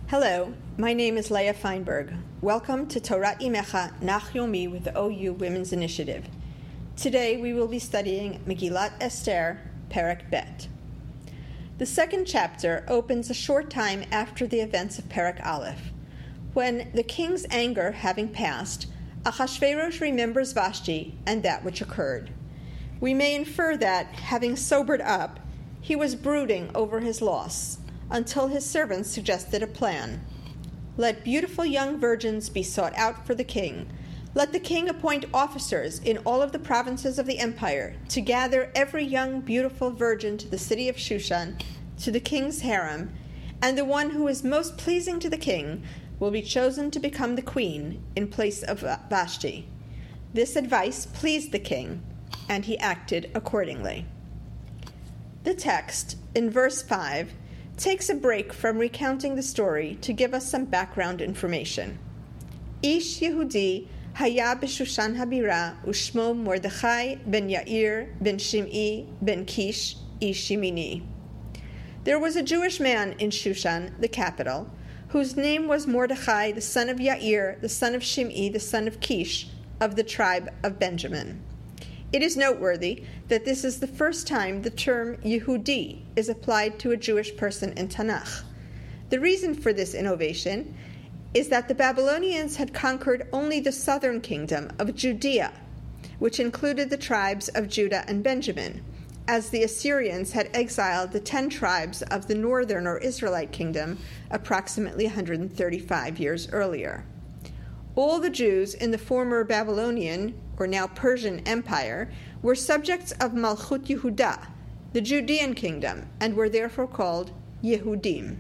Hello, my name is Leah Feinberg. Welcome to Torah Imecha Nach Yomi with the OU Women's Initiative. Today we will be studying Megillat Esther, Perek Bet. The second chapter opens a short time after the events of Perek Aleph. When the king's anger having passed, Achashverosh remembers Vashti and that which occurred. We may infer that, having sobered up, he was brooding over his loss, until his servants suggested a plan. Let beautiful young virgins be sought out for the king. Let the king appoint officers in all of the provinces of the empire to gather every young beautiful virgin to the city of Shushan, to the king's harem, and the one who is most pleasing to the king will be chosen to become the queen in place of Vashti. This advice pleased the king, and he acted accordingly. The text, in verse 5, takes a break from recounting the story to give us some background information. Ish Yehudi haya b'Shushan habira ushmo Mordechai ben Yair ben Shim'i ben Kish ish Yemini. There was a Jewish man in Shushan, the capital, whose name was Mordechai, the son of Yair, the son of Shim'i, the son of Kish, of the tribe of Benjamin. It is noteworthy that this is the first time the term Yehudi is applied to a Jewish person in Tanakh. The reason for this innovation is that the Babylonians had conquered only the southern kingdom of Judea, which included the tribes of Judah and Benjamin, as the Assyrians had exiled the 10 tribes of the northern or Israelite kingdom approximately 135 years earlier. All the Jews in the former Babylonian, or now Persian, Empire were subjects of Malchut Yehuda, the Judean kingdom, and were therefore called Yehudim.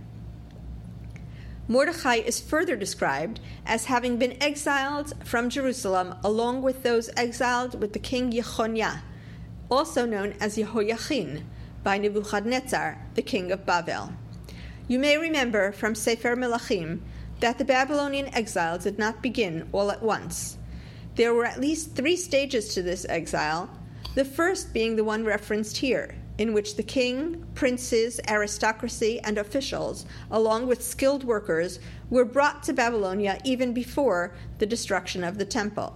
Mordechai is further described as having been exiled from Jerusalem along with those exiled with the king Yechoniah, also known as Yehoiachin, by Nebuchadnezzar, the king of Babel. You may remember from Sefer Melachim that the Babylonian exile did not begin all at once. There were at least 3 stages to this exile, the first being the one referenced here, in which the king, princes, aristocracy, and officials, along with skilled workers, were brought to Babylonia even before the destruction of the temple.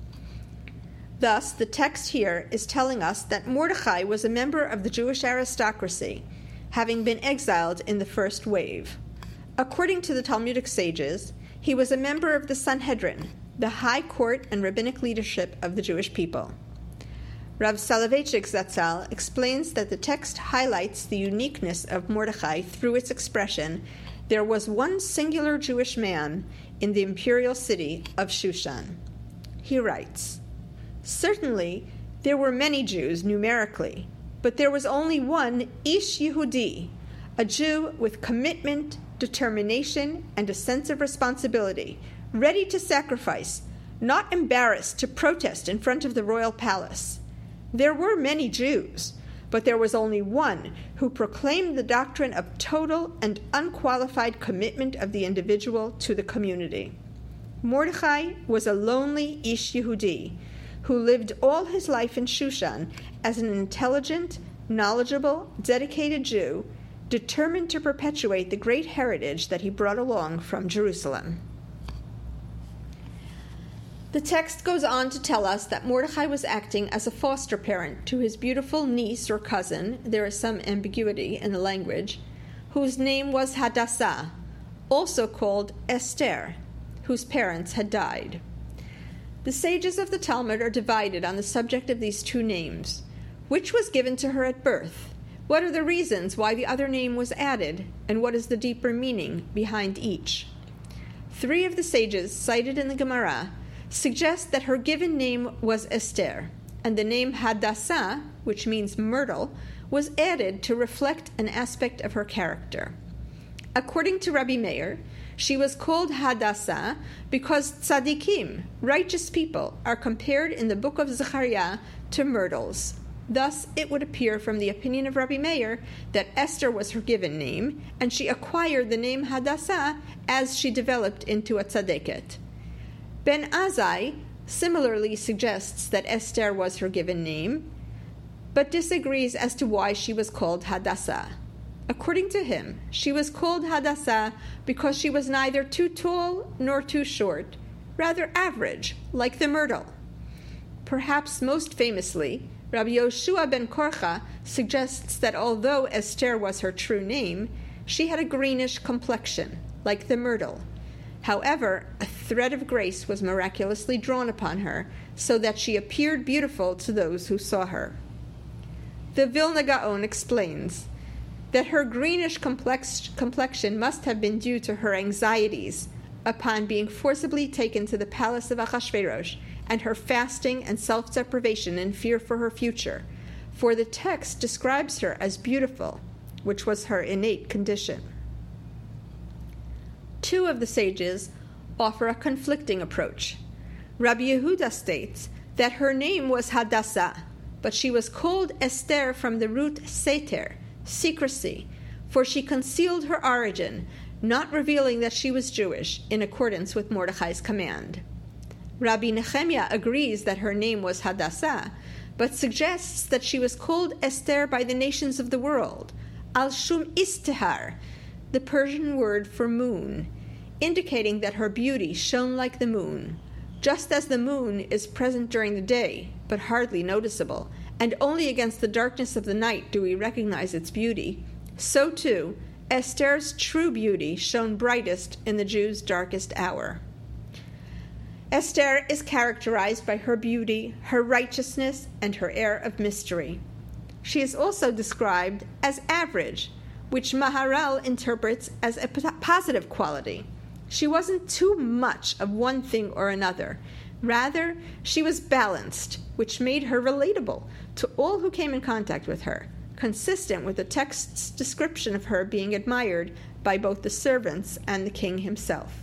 Thus, the text here is telling us that Mordechai was a member of the Jewish aristocracy, having been exiled in the first wave. According to the Talmudic sages, he was a member of the Sanhedrin, the high court and rabbinic leadership of the Jewish people. Rav Soloveitchik Zatzal explains that the text highlights the uniqueness of Mordechai through its expression, there was one singular Jewish man in the imperial city of Shushan. He writes, certainly there were many Jews numerically, but there was only one Ish Yehudi, a Jew with commitment, determination, and a sense of responsibility, ready to sacrifice, not embarrassed to protest in front of the royal palace. There were many Jews, but there was only one who proclaimed the doctrine of total and unqualified commitment of the individual to the community. Mordechai was a lonely Ish Yehudi who lived all his life in Shushan as an intelligent, knowledgeable, dedicated Jew, determined to perpetuate the great heritage that he brought along from Jerusalem. The text goes on to tell us that Mordechai was acting as a foster parent to his beautiful niece or cousin, there is some ambiguity in the language, whose name was Hadassah, also called Esther, whose parents had died. The sages of the Talmud are divided on the subject of these 2 names. Which was given to her at birth? What are the reasons why the other name was added, and what is the deeper meaning behind each? 3 of the sages cited in the Gemara suggest that her given name was Esther, and the name Hadassah, which means myrtle, was added to reflect an aspect of her character. According to Rabbi Meir, she was called Hadassah because tzaddikim, righteous people, are compared in the book of Zechariah to myrtles. Thus, it would appear from the opinion of Rabbi Meir that Esther was her given name, and she acquired the name Hadassah as she developed into a tzaddiket. Ben Azai similarly suggests that Esther was her given name, but disagrees as to why she was called Hadassah. According to him, she was called Hadassah because she was neither too tall nor too short, rather average, like the myrtle. Perhaps most famously, Rabbi Yoshua ben Korcha suggests that although Esther was her true name, she had a greenish complexion, like the myrtle. However, a thread of grace was miraculously drawn upon her, so that she appeared beautiful to those who saw her. The Vilna Gaon explains that her greenish complexion must have been due to her anxieties upon being forcibly taken to the palace of Achashverosh, and her fasting and self-deprivation in fear for her future, for the text describes her as beautiful, which was her innate condition. Two of the sages offer a conflicting approach. Rabbi Yehuda states that her name was Hadassah, but she was called Esther from the root seter, secrecy, for she concealed her origin, not revealing that she was Jewish, in accordance with Mordechai's command. Rabbi Nehemiah agrees that her name was Hadassah, but suggests that she was called Esther by the nations of the world, al shum istihar, the Persian word for moon, indicating that her beauty shone like the moon. Just as the moon is present during the day, but hardly noticeable, and only against the darkness of the night do we recognize its beauty, so too, Esther's true beauty shone brightest in the Jews' darkest hour. Esther is characterized by her beauty, her righteousness, and her air of mystery. She is also described as average, which Maharal interprets as a positive quality. She wasn't too much of one thing or another. Rather, she was balanced, which made her relatable to all who came in contact with her, consistent with the text's description of her being admired by both the servants and the king himself.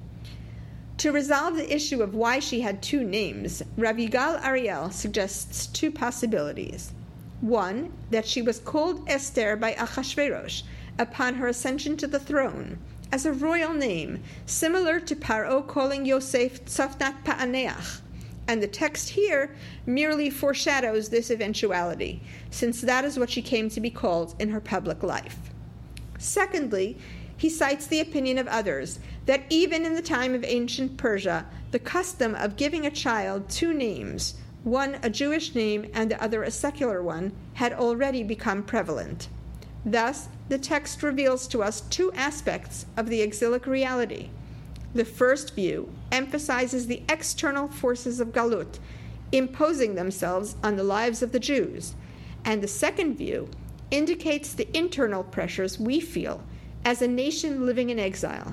To resolve the issue of why she had two names, Rav Yigal Ariel suggests two possibilities. One, that she was called Esther by Achashverosh upon her ascension to the throne, as a royal name, similar to Paro calling Yosef Tzafnat Pa'aneach, and the text here merely foreshadows this eventuality, since that is what she came to be called in her public life. Secondly, he cites the opinion of others that even in the time of ancient Persia, the custom of giving a child two names, one a Jewish name and the other a secular one, had already become prevalent. Thus, the text reveals to us two aspects of the exilic reality. The first view emphasizes the external forces of Galut, imposing themselves on the lives of the Jews, and the second view indicates the internal pressures we feel as a nation living in exile.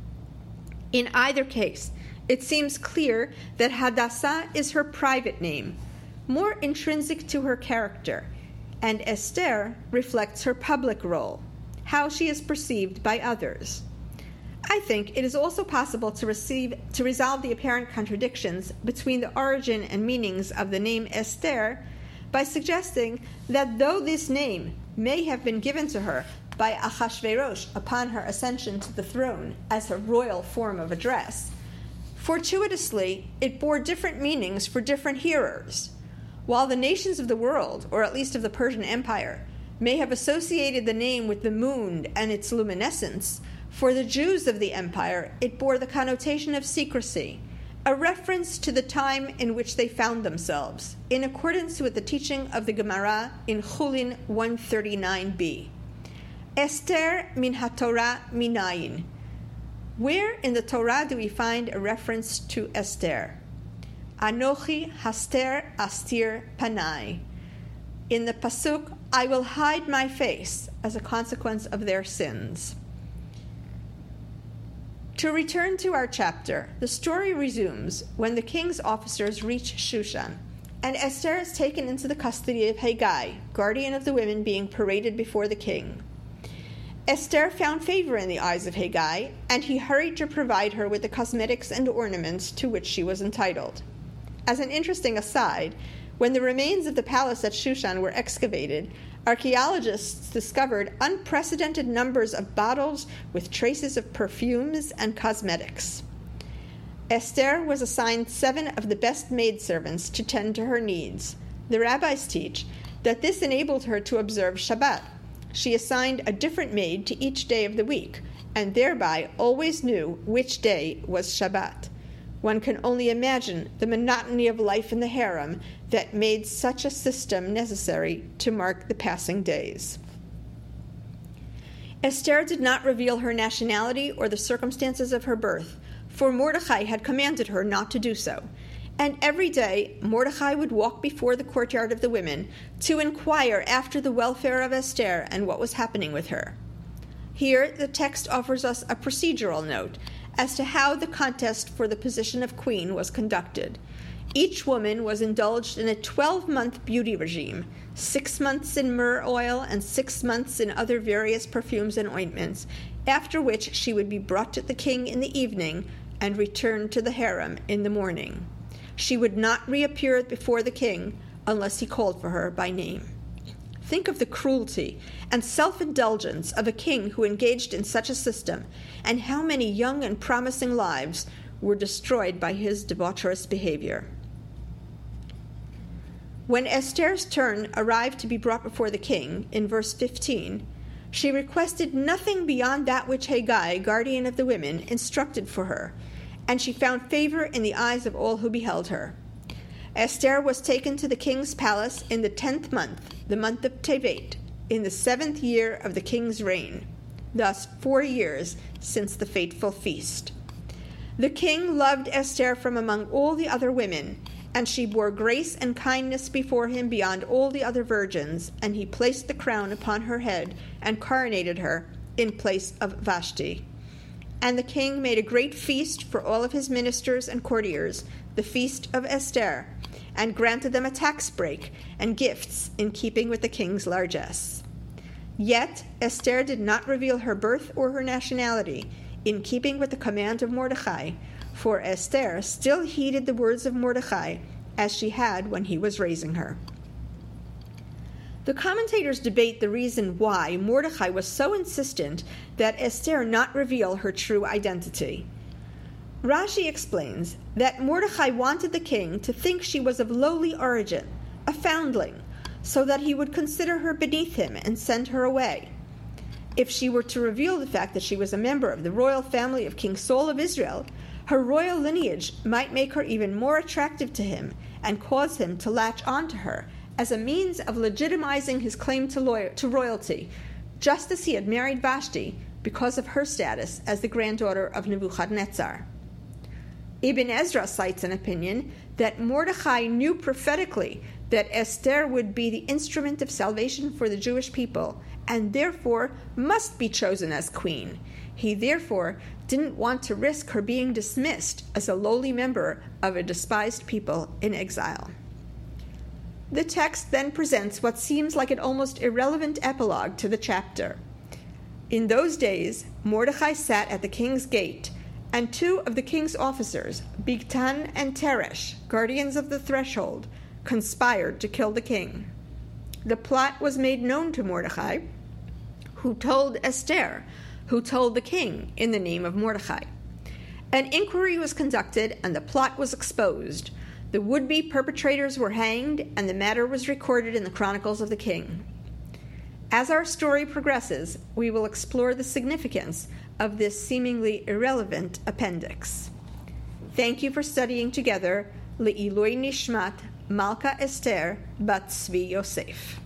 In either case, it seems clear that Hadassah is her private name, more intrinsic to her character, and Esther reflects her public role, how she is perceived by others. I think it is also possible to resolve the apparent contradictions between the origin and meanings of the name Esther by suggesting that though this name may have been given to her by Achashverosh upon her ascension to the throne as her royal form of address, fortuitously it bore different meanings for different hearers. While the nations of the world, or at least of the Persian Empire, may have associated the name with the moon and its luminescence, for the Jews of the empire it bore the connotation of secrecy, a reference to the time in which they found themselves, in accordance with the teaching of the Gemara in Chulin 139b. Esther min haTorah minayin. Where in the Torah do we find a reference to Esther? Anochi haster astir panai. In the pasuk, I will hide my face as a consequence of their sins. To return to our chapter, the story resumes when the king's officers reach Shushan, and Esther is taken into the custody of Hegai, guardian of the women being paraded before the king. Esther found favor in the eyes of Hegai, and he hurried to provide her with the cosmetics and ornaments to which she was entitled. As an interesting aside, when the remains of the palace at Shushan were excavated, archaeologists discovered unprecedented numbers of bottles with traces of perfumes and cosmetics. Esther was assigned 7 of the best maidservants to tend to her needs. The rabbis teach that this enabled her to observe Shabbat. She assigned a different maid to each day of the week, and thereby always knew which day was Shabbat. One can only imagine the monotony of life in the harem that made such a system necessary to mark the passing days. Esther did not reveal her nationality or the circumstances of her birth, for Mordechai had commanded her not to do so. And every day Mordechai would walk before the courtyard of the women to inquire after the welfare of Esther and what was happening with her. Here the text offers us a procedural note as to how the contest for the position of queen was conducted. Each woman was indulged in a 12-month beauty regime, 6 months in myrrh oil and 6 months in other various perfumes and ointments, after which she would be brought to the king in the evening and returned to the harem in the morning. She would not reappear before the king unless he called for her by name. Think of the cruelty and self-indulgence of a king who engaged in such a system, and how many young and promising lives were destroyed by his debaucherous behavior. When Esther's turn arrived to be brought before the king, in verse 15, she requested nothing beyond that which Haggai, guardian of the women, instructed for her, and she found favor in the eyes of all who beheld her. Esther was taken to the king's palace in the 10th month, the month of Tevet, in the 7th year of the king's reign, thus 4 years since the fateful feast. The king loved Esther from among all the other women, and she bore grace and kindness before him beyond all the other virgins, and he placed the crown upon her head and coronated her in place of Vashti. And the king made a great feast for all of his ministers and courtiers, the feast of Esther, and granted them a tax break and gifts in keeping with the king's largesse. Yet Esther did not reveal her birth or her nationality, in keeping with the command of Mordechai, for Esther still heeded the words of Mordechai, as she had when he was raising her. The commentators debate the reason why Mordechai was so insistent that Esther not reveal her true identity. Rashi explains that Mordechai wanted the king to think she was of lowly origin, a foundling, so that he would consider her beneath him and send her away. If she were to reveal the fact that she was a member of the royal family of King Saul of Israel, her royal lineage might make her even more attractive to him and cause him to latch on to her as a means of legitimizing his claim to royalty, just as he had married Vashti because of her status as the granddaughter of Nebuchadnezzar. Ibn Ezra cites an opinion that Mordechai knew prophetically that Esther would be the instrument of salvation for the Jewish people, and therefore must be chosen as queen. He therefore didn't want to risk her being dismissed as a lowly member of a despised people in exile. The text then presents what seems like an almost irrelevant epilogue to the chapter. In those days, Mordechai sat at the king's gate, and 2 of the king's officers, Bigtan and Teresh, guardians of the threshold, conspired to kill the king. The plot was made known to Mordechai, who told Esther, who told the king in the name of Mordechai. An inquiry was conducted, and the plot was exposed. The would-be perpetrators were hanged, and the matter was recorded in the Chronicles of the King. As our story progresses, we will explore the significance of this seemingly irrelevant appendix. Thank you for studying together Le'ilui Nishmat Malka Esther Bat Tzvi Yosef.